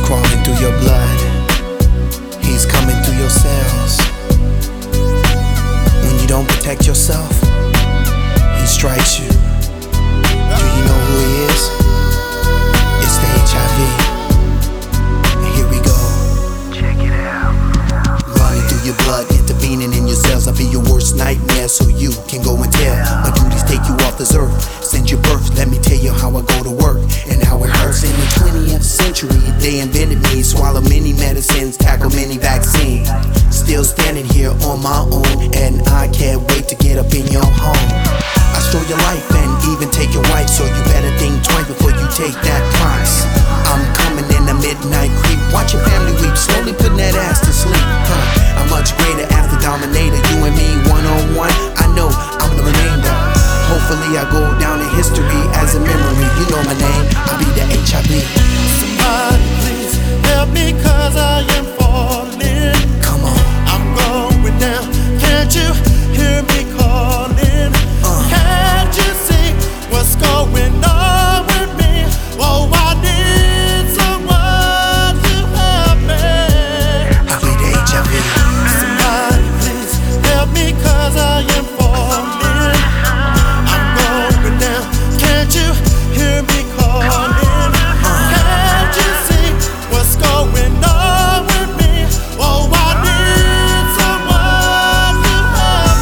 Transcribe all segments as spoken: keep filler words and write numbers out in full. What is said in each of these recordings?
crawling through your blood. He's coming through your cells. When you don't protect yourself, he strikes you. Do you know who he is? It's the H I V. And here we go. Check it out. Running through your blood, intervening in your cells. I'll be your worst nightmare so you can go and tell. My duties take you off this earth. Since your birth, let me tell you how I go to work and how it hurts. In the twentieth century, they invented me. Swallow many medicines, tackle many vaccines. Still standing here on my own, and I can't wait to get up in your home. I stole your life and even take your wife, so you better think twice before you take that price. I'm coming in the midnight creep, watch your family weep, slowly putting that ass to sleep. Huh. I'm much greater as the dominator, you and me one on one. I know I'm the remainder. Hopefully I go down in history as a memory. You know my name, I'll be the H I V. Somebody please help me, cause I am falling. Come on. I'm going down, can't you hear me calling? Uh. Can't you see what's going on with me? Oh, I need someone to help me. I'll be the H I V. Somebody please help me, cause I am falling. I'm going down, can't you hear me calling? Can't you see what's going on with me? Oh, I need someone to help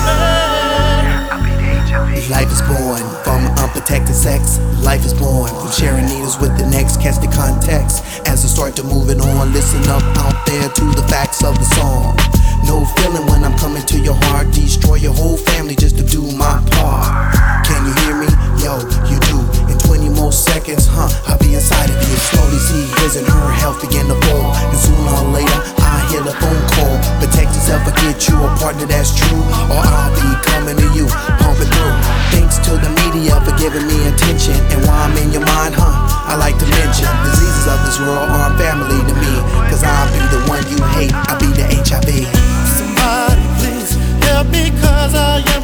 me. I'll be the H I V. Life is born from unprotected sex. Life is born from sharing needles with the next. Catch the context as I start to move it on. Listen up out there to the facts of the song. No feeling when I'm coming to your heart. Destroy your whole family just to do my part. Can you hear me? Yo, you do. In twenty more seconds, huh? I'll be inside of you. Slowly see his and her health begin to fall. And sooner or later, I hear the phone call. Protect yourself or get you a partner that's true. Or I'll be coming to you, pumping through. Thanks to the media for giving me attention. And while I'm in your mind, huh? I like to mention diseases of this world aren't family to me. Cause I'll be the one you hate. I'll be the H I V. Somebody please help me, cause I am